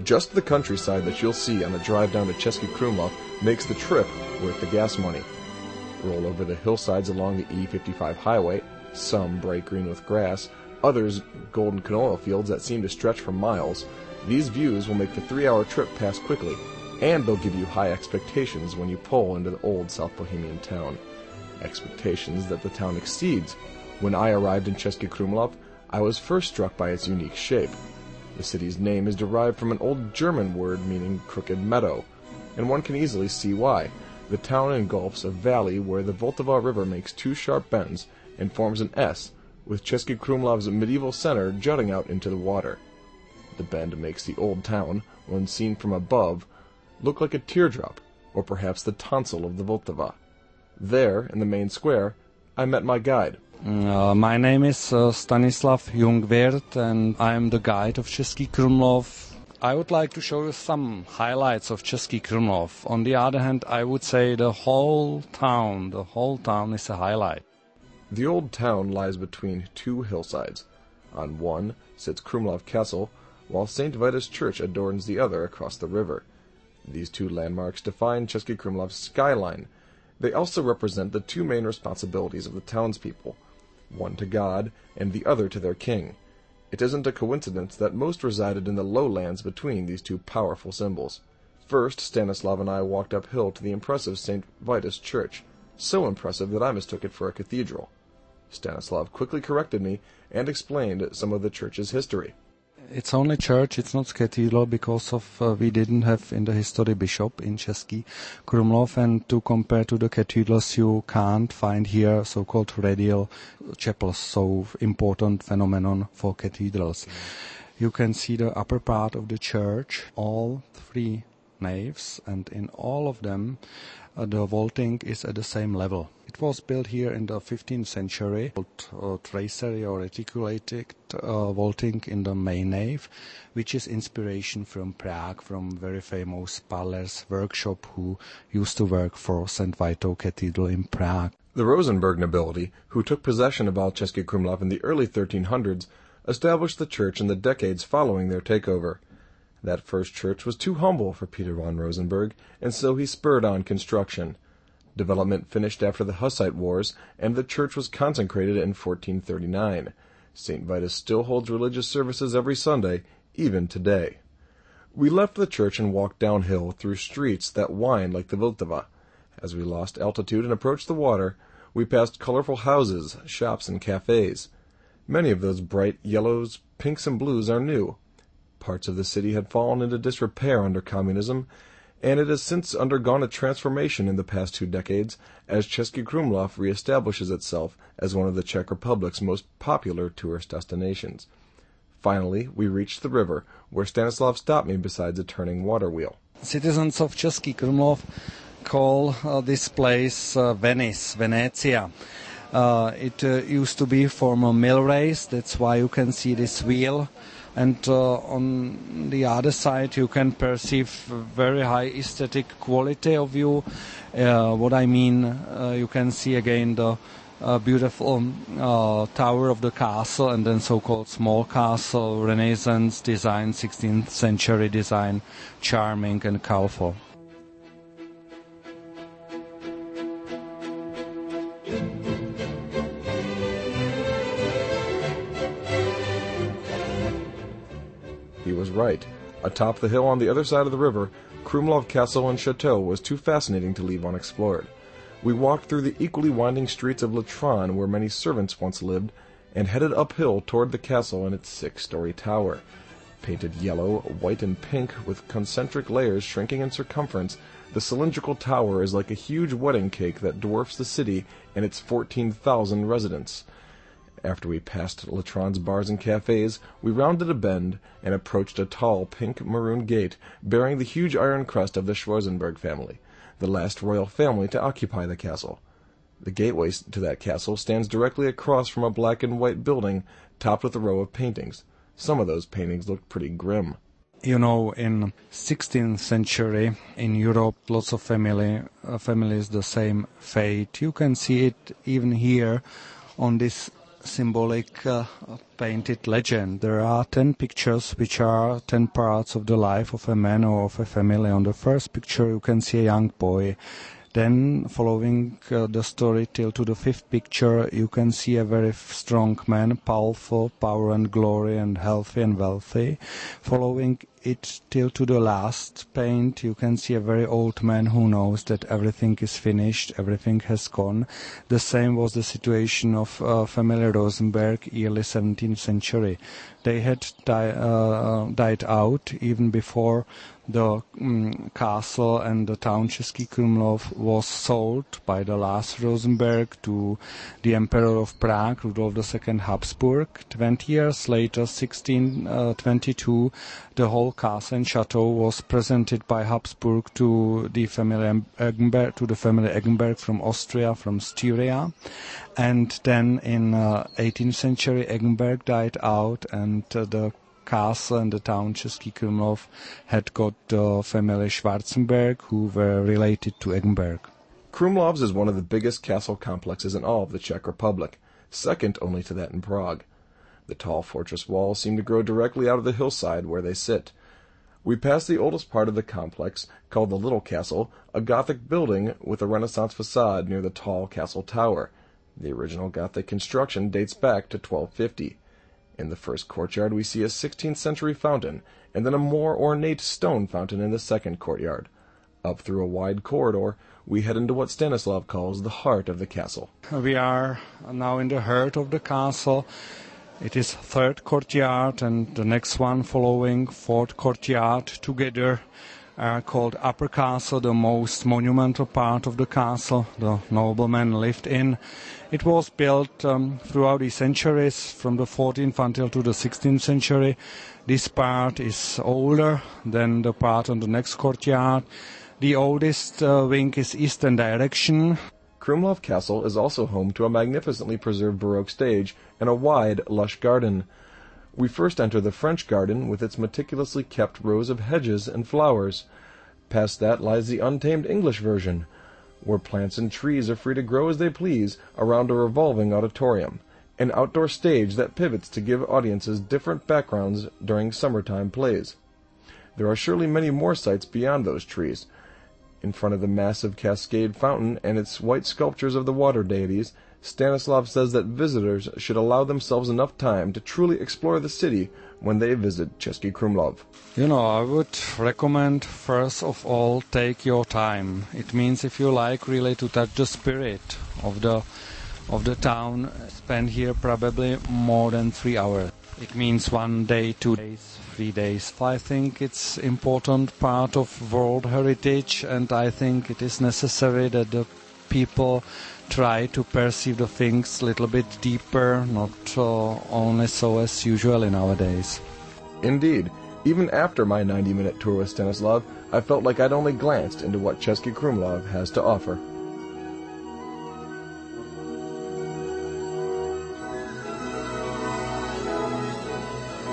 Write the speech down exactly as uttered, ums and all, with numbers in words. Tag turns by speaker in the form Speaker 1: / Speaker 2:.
Speaker 1: Just the countryside that you'll see on the drive down to Český Krumlov makes the trip worth the gas money. Roll over the hillsides along the E fifty-five highway, some bright green with grass, others golden canola fields that seem to stretch for miles. These views will make the three-hour trip pass quickly, and they'll give you high expectations when you pull into the old South Bohemian town. Expectations that the town exceeds. When I arrived in Český Krumlov, I was first struck by its unique shape. The city's name is derived from an old German word meaning crooked meadow, and one can easily see why. The town engulfs a valley where the Vltava River makes two sharp bends and forms an S, with Český Krumlov's medieval center jutting out into the water. The bend makes the old town, when seen from above, look like a teardrop, or perhaps the tonsil of the Vltava. There, in the main square, I met my guide.
Speaker 2: Uh, my name is uh, Stanislav Jungwirth, and I am the guide of Český Krumlov. I would like to show you some highlights of Český Krumlov. On the other hand, I would say the whole town, the whole town is a highlight.
Speaker 1: The old town lies between two hillsides. On one sits Krumlov Castle, while Saint Vitus Church adorns the other across the river. These two landmarks define Český Krumlov's skyline. They also represent the two main responsibilities of the townspeople, one to God and the other to their king. It isn't a coincidence that most resided in the lowlands between these two powerful symbols. First, Stanislav and I walked uphill to the impressive Saint Vitus Church, so impressive that I mistook it for a cathedral. Stanislav quickly corrected me and explained some of the church's history.
Speaker 2: It's only church, it's not cathedral, because of uh, we didn't have in the history bishop in Český Krumlov, and to compare to the cathedrals, you can't find here so-called radial chapels, so important phenomenon for cathedrals. Mm. You can see the upper part of the church, all three naves, and in all of them uh, the vaulting is at the same level. It was built here in the fifteenth century, uh, tracery or reticulated uh, vaulting in the main nave, which is inspiration from Prague, from very famous Paller's workshop who used to work for Saint Vito Cathedral in Prague.
Speaker 1: The Rosenberg nobility, who took possession of Český Krumlov in the early thirteen hundreds, established the church in the decades following their takeover. That first church was too humble for Peter von Rosenberg, and so he spurred on construction. Development finished after the Hussite Wars, and the church was consecrated in fourteen thirty-nine. Saint Vitus still holds religious services every Sunday, even today. We left the church and walked downhill through streets that wind like the Vltava. As we lost altitude and approached the water, we passed colorful houses, shops, and cafes. Many of those bright yellows, pinks, and blues are new. Parts of the city had fallen into disrepair under communism, and it has since undergone a transformation in the past two decades as Český Krumlov reestablishes itself as one of the Czech Republic's most popular tourist destinations. Finally, we reached the river, where Stanislav stopped me beside a turning water wheel.
Speaker 2: Citizens of Český Krumlov call uh, this place uh, Venice, Venezia. Uh, it uh, used to be from a mill race, that's why you can see this wheel. And uh, on the other side, you can perceive very high aesthetic quality of view. Uh, what I mean, uh, you can see again the uh, beautiful uh, tower of the castle, and then so-called small castle, Renaissance design, sixteenth century design, charming and colorful.
Speaker 1: He was right. Atop the hill on the other side of the river, Krumlov Castle and Chateau was too fascinating to leave unexplored. We walked through the equally winding streets of Latron, where many servants once lived, and headed uphill toward the castle and its six-story tower. Painted yellow, white, and pink, with concentric layers shrinking in circumference, the cylindrical tower is like a huge wedding cake that dwarfs the city and its fourteen thousand residents. After we passed Latron's bars and cafes, we rounded a bend and approached a tall pink-maroon gate bearing the huge iron crest of the Schwarzenberg family, the last royal family to occupy the castle. The gateway to that castle stands directly across from a black and white building topped with a row of paintings. Some of those paintings looked pretty grim.
Speaker 2: You know, in sixteenth century in Europe, lots of family uh, families the same fate. You can see it even here on this symbolic uh, painted legend. There are ten pictures which are ten parts of the life of a man or of a family. On the first picture you can see a young boy. Then, following uh, the story till to the fifth picture, you can see a very f- strong man, powerful, power and glory, and healthy and wealthy. Following it till to the last paint, you can see a very old man who knows that everything is finished, everything has gone. The same was the situation of uh, family Rosenberg, early seventeenth century. They had di- uh, died out even before the um, castle and the town Český Krumlov was sold by the last Rosenberg to the Emperor of Prague, Rudolf the Second Habsburg. Twenty years later, sixteen twenty-two, the whole castle and chateau was presented by Habsburg to the family Eggenberg, to the family Eggenberg from Austria, from Styria. And then in uh, eighteenth century, Eggenberg died out, and uh, the castle and the town Český Krumlov had got the family Schwarzenberg, who were related to Eggenberg.
Speaker 1: Krumlov's is one of the biggest castle complexes in all of the Czech Republic, second only to that in Prague. The tall fortress walls seem to grow directly out of the hillside where they sit. We pass the oldest part of the complex, called the Little Castle, a Gothic building with a Renaissance facade near the tall castle tower. The original Gothic construction dates back to twelve fifty. In the first courtyard we see a sixteenth century fountain, and then a more ornate stone fountain in the second courtyard. Up through a wide corridor, we head into what Stanislav calls the heart of the castle.
Speaker 2: We are now in the heart of the castle. It is third courtyard, and the next one following, fourth courtyard, together are called Upper Castle, the most monumental part of the castle the noblemen lived in. It was built um, throughout the centuries, from the fourteenth until to the sixteenth century. This part is older than the part on the next courtyard. The oldest uh, wing is eastern direction.
Speaker 1: Krumlov Castle is also home to a magnificently preserved Baroque stage and a wide, lush garden. We first enter the French garden with its meticulously kept rows of hedges and flowers. Past that lies the untamed English version, where plants and trees are free to grow as they please around a revolving auditorium, an outdoor stage that pivots to give audiences different backgrounds during summertime plays. There are surely many more sights beyond those trees. In front of the massive cascade fountain and its white sculptures of the water deities, Stanislav says that visitors should allow themselves enough time to truly explore the city when they visit Český Krumlov.
Speaker 2: You know, I would recommend, first of all, take your time. It means if you like really to touch the spirit of the of the town, spend here probably more than three hours. It means one day, two days, three days. I think it's important part of World Heritage, and I think it is necessary that the people try to perceive the things a little bit deeper, not uh, only so as usual in our days.
Speaker 1: Indeed, even after my ninety-minute tour with Stanislav, I felt like I'd only glanced into what Český Krumlov has to offer.